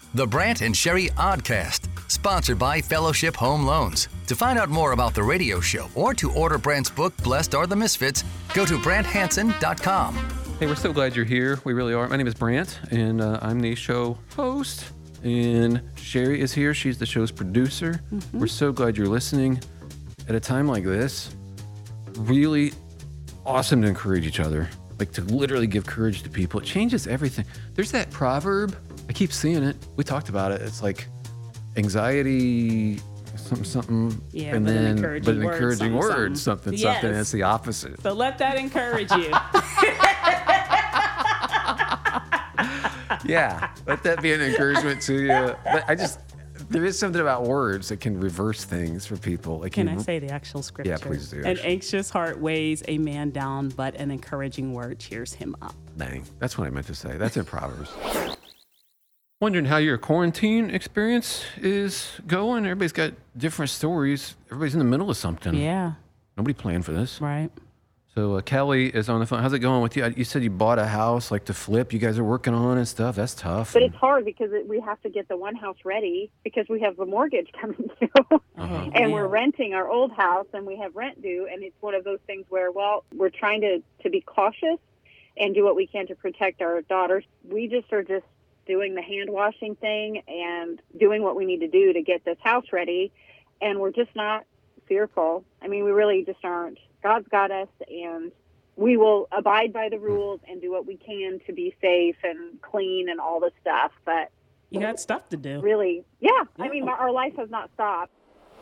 The Brant and Sherry Oddcast, sponsored by Fellowship Home Loans. To find out more about the radio show or to order Brant's book, Blessed Are the Misfits, go to BrantHanson.com. Hey, we're so glad you're here. We really are. My name is Brant, and I'm the show host. And Sherry is here. She's the show's producer. We're so glad you're listening at a time like this. Really awesome to encourage each other, like to literally give courage to people. It changes everything. There's that proverb. I keep seeing it. We talked about it. It's like anxiety, something, Yeah, and but then an encouraging word, word, something, Yes. and it's the opposite. So let that encourage you. Yeah, let that be an encouragement to you. But there is something about words that can reverse things for people. Like Can I say the actual scripture? Yeah, please do. An anxious heart weighs a man down, but an encouraging word cheers him up. Dang, that's what I meant to say. That's in Proverbs. Wondering how your quarantine experience is going. Everybody's got different stories. Everybody's in the middle of something. Yeah, Nobody planned for this. right. So Kelly is on the phone. How's it going with you? You said you bought a house like to flip. You guys are working on and stuff. That's tough. But it's hard because we have to get the one house ready because we have the mortgage coming due. And we're renting our old house and we have rent due. And it's one of those things where, well, we're trying to be cautious and do what we can to protect our daughters. We just are doing the hand washing thing and doing what we need to do to get this house ready. And we're just not fearful. I mean, we really just aren't. God's got us, and we will abide by the rules and do what we can to be safe and clean and all this stuff. But You got stuff to do. really, yeah. I mean, our life has not stopped.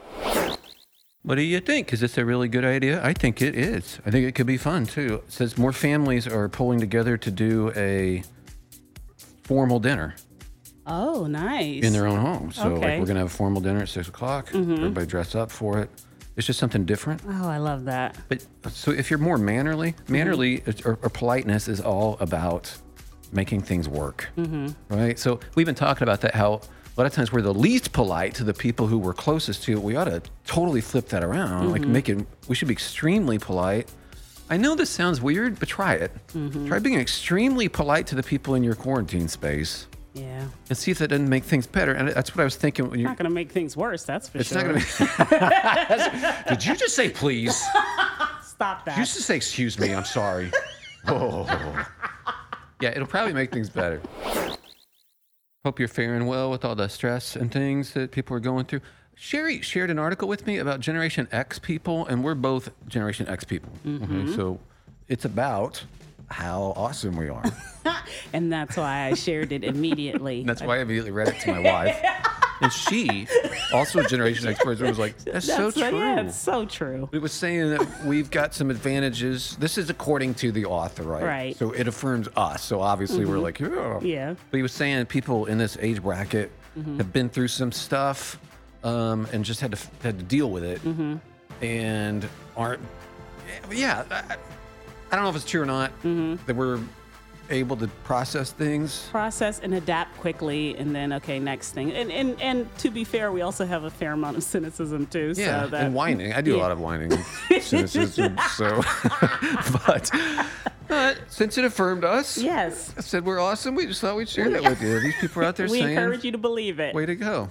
What do you think? Is this a really good idea? I think it is. I think it could be fun, too. It says more families are pulling together to do a formal dinner Oh, nice. in their own home. So like Okay. we're going to have a formal dinner at 6 o'clock. Everybody dress up for it. It's just something different. Oh, I love that. But so if you're more mannerly or politeness is all about making things work, right? So we've been talking about that, how a lot of times we're the least polite to the people who we're closest to. We ought to totally flip that around, we should be extremely polite. I know this sounds weird, but try it. Try being extremely polite to the people in your quarantine space Yeah. and see if that doesn't make things better. And that's what I was thinking when Not going to make things worse, that's for it's sure. not going to be. Did you just say please? Stop that. You used to say, excuse me, I'm sorry. Oh. Yeah, it'll probably make things better. Hope you're faring well with all the stress and things that people are going through. Sherry shared an article with me about Generation X people, and we're both Generation X people. Okay, so it's about how awesome we are. And that's why I shared it immediately. That's why I immediately read it to my wife. And she, also a Generation X person, was like, that's so true. Yeah, it's so true. It was saying that we've got some advantages. This is according to the author, right? Right. So it affirms us. So obviously we're like, yeah. Yeah. But he was saying people in this age bracket have been through some stuff and just had to deal with it and aren't. Yeah. I don't know if it's true or not that we're able to process things. Process and adapt quickly, and then, okay, next thing. And to be fair, we also have a fair amount of cynicism, too. Yeah, So that, and whining. I do a lot of whining and cynicism. So, but since it affirmed us, Yes. I said we're awesome. We just thought we'd share that with you. These people are out there We saying, encourage you to believe it. way to go.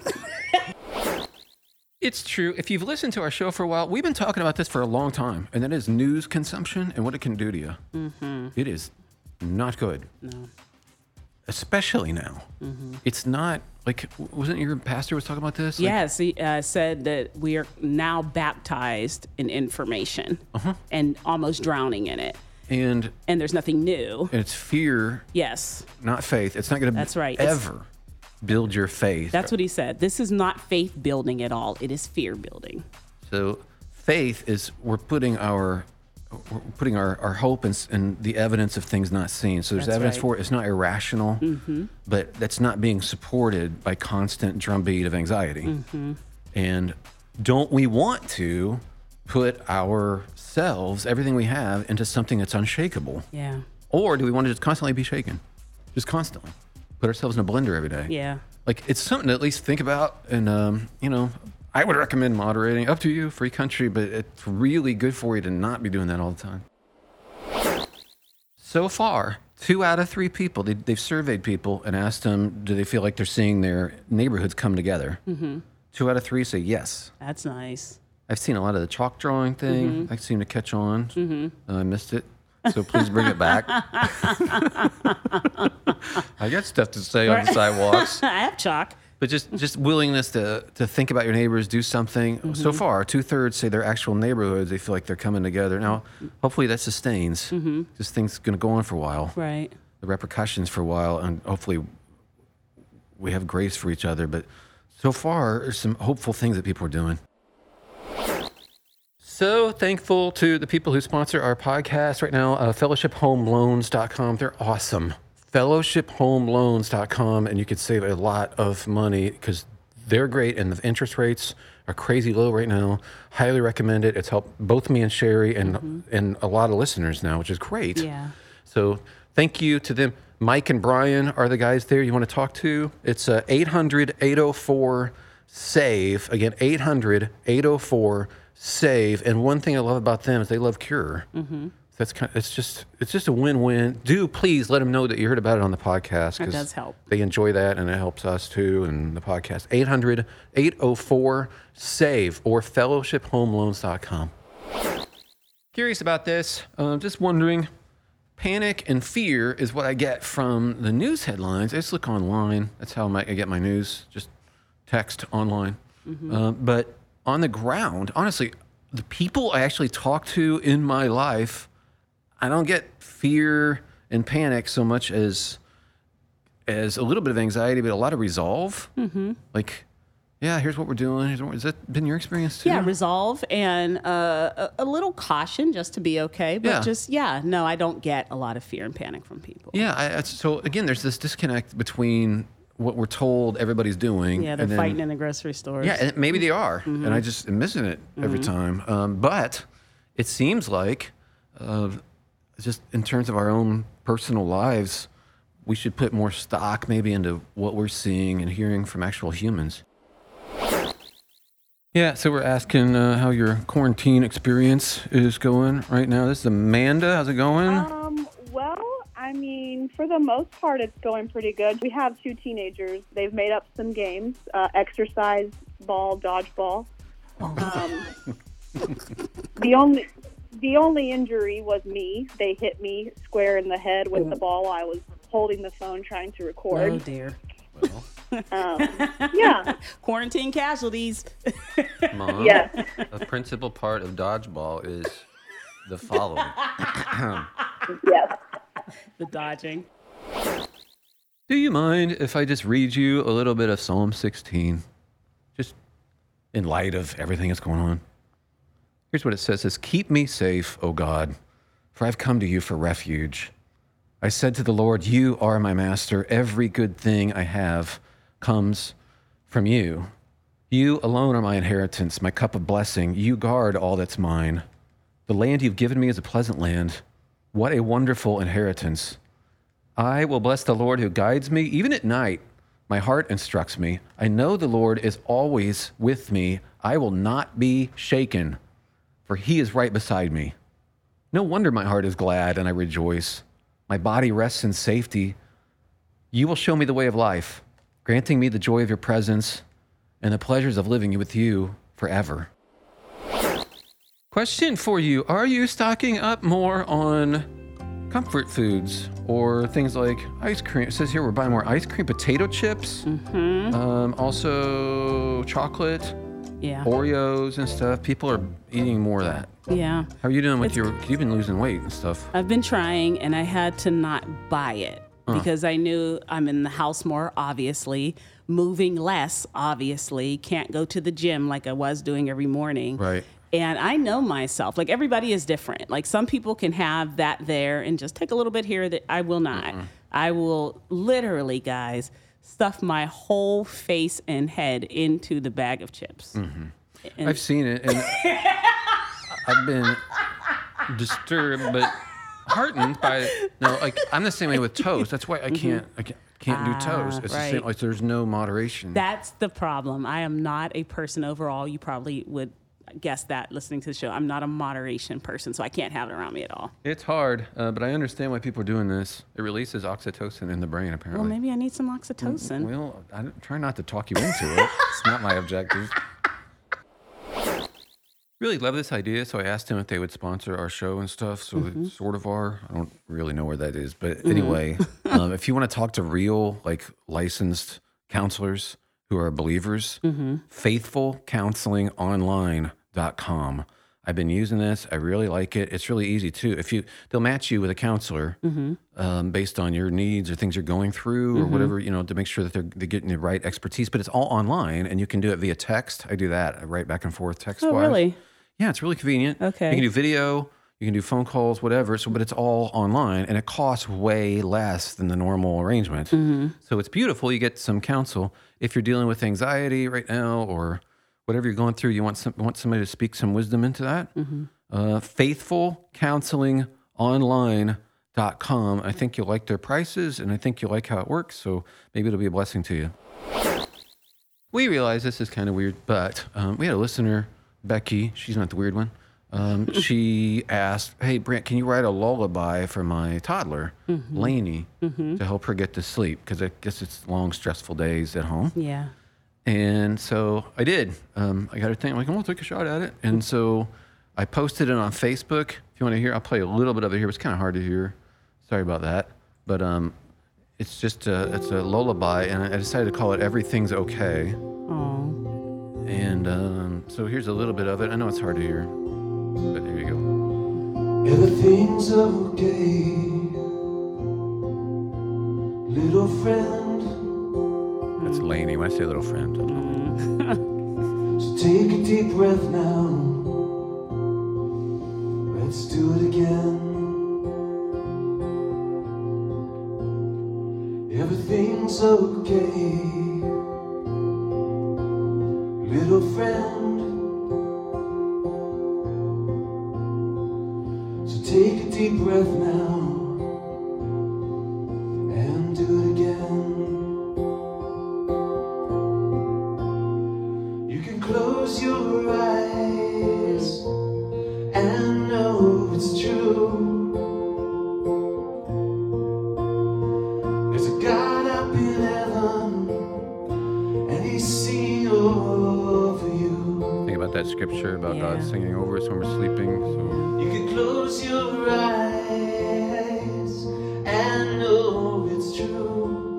It's true. If you've listened to our show for a while, we've been talking about this for a long time, and that is news consumption and what it can do to you. It is not good. No. Especially now. It's not, like, wasn't your pastor was talking about this? Like, Yes, he said that we are now baptized in information and almost drowning in it. and And there's nothing new. it's fear, Yes, not faith. It's not going to That's right. It's- ever build your faith. that's what he said. This is not faith building at all. It is fear building. So faith is we're putting our hope in the evidence of things not seen. So there's That's evidence right. for it. It's not irrational, but that's not being supported by constant drumbeat of anxiety. And don't we want to put ourselves, everything we have, into something that's unshakable? Yeah. Or do we want to just constantly be shaken? Just constantly. Put ourselves in a blender every day. Yeah. Like, it's something to at least think about. And, I would recommend moderating. Up to you, free country, but it's really good for you to not be doing that all the time. So far, 2 out of 3 people, they've surveyed people and asked them, do they feel like they're seeing their neighborhoods come together? 2 out of 3 say yes. That's nice. I've seen a lot of the chalk drawing thing. I seem to catch on. I missed it. So please bring it back. I got stuff to say on the sidewalks. I have chalk. But just willingness to think about your neighbors, do something. So far, 2/3 say their actual neighborhoods, they feel like they're coming together. Now, hopefully that sustains. This thing's going to go on for a while. Right. The repercussions for a while, and hopefully we have grace for each other. But so far, there's some hopeful things that people are doing. So thankful to the people who sponsor our podcast right now, fellowshiphomeloans.com. They're awesome. fellowshiphomeloans.com, and you could save a lot of money because they're great, and the interest rates are crazy low right now. Highly recommend it. It's helped both me and Sherry and a lot of listeners now, which is great. Yeah. So thank you to them. Mike and Brian are the guys there you want to talk to. It's 800-804-SAVE. Again, 800-804-SAVE. And one thing I love about them is they love Cure. That's it's just a win-win. Do please let them know that you heard about it on the podcast. That does help. They enjoy that, and it helps us too, and the podcast. 800-804-SAVE or fellowshiphomeloans.com. Curious about this. Just wondering, panic and fear is what I get from the news headlines. I just look online. That's how I get my news, just text online. But on the ground, honestly, the people I actually talk to in my life, I don't get fear and panic so much as a little bit of anxiety, but a lot of resolve. Like, yeah, here's what we're doing. Has that been your experience too? Yeah, resolve and a little caution just to be okay. But no, I don't get a lot of fear and panic from people. Yeah, so again, there's this disconnect between what we're told everybody's doing. Yeah, they're fighting in the grocery stores. Yeah, and maybe they are, and I just am missing it every time. But it seems like, just in terms of our own personal lives, we should put more stock maybe into what we're seeing and hearing from actual humans. Yeah, so we're asking how your quarantine experience is going right now. This is Amanda. How's it going? Well, I mean, for the most part, it's going pretty good. We have 2 teenagers. They've made up some games, exercise ball, dodgeball. The only injury was me. They hit me square in the head with the ball. I was holding the phone trying to record. Oh, dear. Well, Yeah. Quarantine casualties. Mom, Yes. a principal part of dodgeball is the following. Yes. The dodging. Do you mind if I just read you a little bit of Psalm 16? Just in light of everything that's going on. Here's what it says. It says, "Keep me safe, O God, for I've come to you for refuge. I said to the Lord, you are my master. Every good thing I have comes from you. You alone are my inheritance, my cup of blessing. You guard all that's mine. The land you've given me is a pleasant land. What a wonderful inheritance. I will bless the Lord who guides me. Even at night, my heart instructs me. I know the Lord is always with me. I will not be shaken, for he is right beside me. No wonder my heart is glad and I rejoice. My body rests in safety. You will show me the way of life, granting me the joy of your presence and the pleasures of living with you forever." Question for you. Are you stocking up more on comfort foods or things like ice cream? It says here we're buying more ice cream, potato chips, also chocolate, Oreos and stuff. People are eating more of that. Yeah. How are you doing with you've been losing weight and stuff? I've been trying, and I had to not buy it because I knew I'm in the house more, obviously, moving less, obviously, can't go to the gym like I was doing every morning. Right. And I know myself, like everybody is different. Like some people can have that there and just take a little bit here that I will not. I will literally, guys, stuff my whole face and head into the bag of chips. And I've seen it, and I've been disturbed, but heartened by it. No, like I'm the same way with toast. That's why I can't do toast. It's the same. Like there's no moderation. That's the problem. I am not a person overall. You probably would guess that listening to the show. I'm not a moderation person, so I can't have it around me at all. It's hard, but I understand why people are doing this. It releases oxytocin in the brain, apparently. Well, maybe I need some oxytocin. Well, I try not to talk you into it. It's not my objective. Really love this idea, so I asked him if they would sponsor our show and stuff. So they sort of are. I don't really know where that is, but anyway, if you want to talk to real, like licensed counselors who are believers, faithfulcounselingonline.com. I've been using this. I really like it. It's really easy too. They'll match you with a counselor based on your needs or things you're going through or whatever, to make sure that they're getting the right expertise. But it's all online, and you can do it via text. I do that. I write back and forth text-wise. Oh, really? Yeah, it's really convenient. Okay. You can do video, you can do phone calls, whatever. But it's all online, and it costs way less than the normal arrangement. So it's beautiful. You get some counsel if you're dealing with anxiety right now or whatever you're going through. You want somebody to speak some wisdom into that. Faithfulcounselingonline.com. I think you'll like their prices, and I think you'll like how it works. So maybe it'll be a blessing to you. We realize this is kind of weird, but we had a listener, Becky. She's not the weird one. She asked, "Hey, Brent, can you write a lullaby for my toddler, Lainey, to help her get to sleep? Because I guess it's long, stressful days at home." Yeah. And so I did. I got her thinking, I'm like, I'll take a shot at it. And so I posted it on Facebook. If you want to hear, I'll play a little bit of it here. It's kind of hard to hear. Sorry about that. But it's just it's a lullaby, and I decided to call it Everything's Okay. Oh. And so here's a little bit of it. I know it's hard to hear, but here you go. Everything's okay, little friend. That's Lainey. When I say little friend. So take a deep breath now. Let's do it again. Everything's okay, little friend. So take a deep breath now and do it again. You can close your eyes and know it's true. There's a God up in heaven and he's singing over you. Think about that scripture about God singing over us when we're sleeping. So You can close your eyes and know it's true.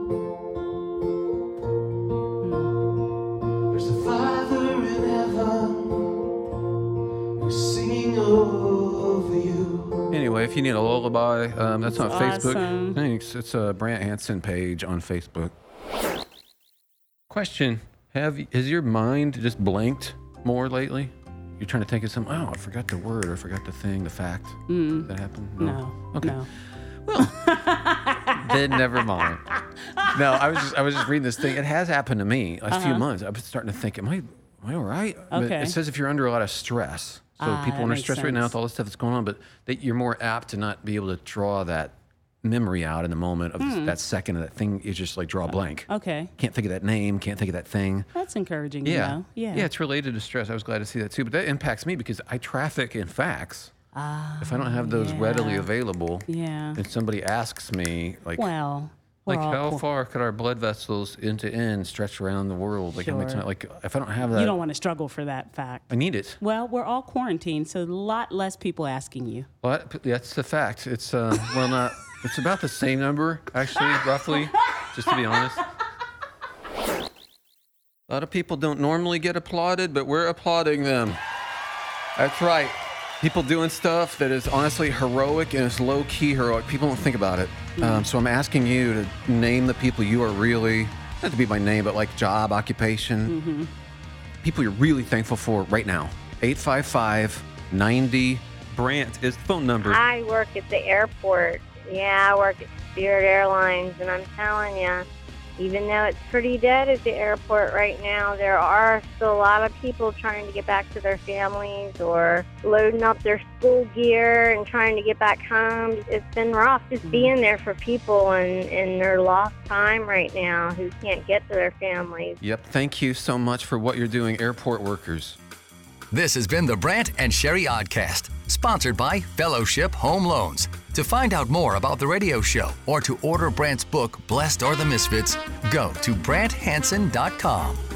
There's a Father in heaven who's singing over you. anyway, if you need a lullaby, that's on Facebook. Awesome. Thanks. It's a Brant Hansen page on Facebook. Question: has your mind just blanked more lately? You're trying to think of something. Oh, I forgot the word, or I forgot the thing, the fact that happened. No. Okay. No. Well, then never mind. No, I was just reading this thing. It has happened to me a few months. I was starting to think, am I all right? But Okay. it says if you're under a lot of stress. So people that under makes stress right now sense. with all this stuff that's going on, but that you're more apt to not be able to draw that memory out in the moment of that second of that thing. You just like draw a blank. Okay. Can't think of that name. Can't think of that thing. That's encouraging, Yeah. you know? Yeah. Yeah, it's related to stress. I was glad to see that too. But that impacts me because I traffic in facts. If I don't have those readily available, Yeah. and somebody asks me, like, Well, we're like all how poor. far could our blood vessels end to end stretch around the world? Like, how many Sure. times, like, if I don't have that, You don't want to struggle for that fact. I need it. Well, we're all quarantined, so a lot less people asking you. Well, that's the fact. It's well, not. It's about the same number, actually, roughly. Just to be honest. A lot of people don't normally get applauded, but we're applauding them. That's right. People doing stuff that is honestly heroic and it's low-key heroic. People don't think about it. So I'm asking you to name the people you are really, not to be by name, but like job, occupation, people you're really thankful for right now. 855-90 Brant is the phone number. I work at the airport. Yeah, I work at Spirit Airlines, and I'm telling you, even though it's pretty dead at the airport right now, there are still a lot of people trying to get back to their families or loading up their school gear and trying to get back home. It's been rough just being there for people in their lost time right now who can't get to their families. Yep. Thank you so much for what you're doing, airport workers. This has been the Brant and Sherry Oddcast, sponsored by Fellowship Home Loans. To find out more about the radio show or to order Brant's book, Blessed Are the Misfits, go to BrantHanson.com.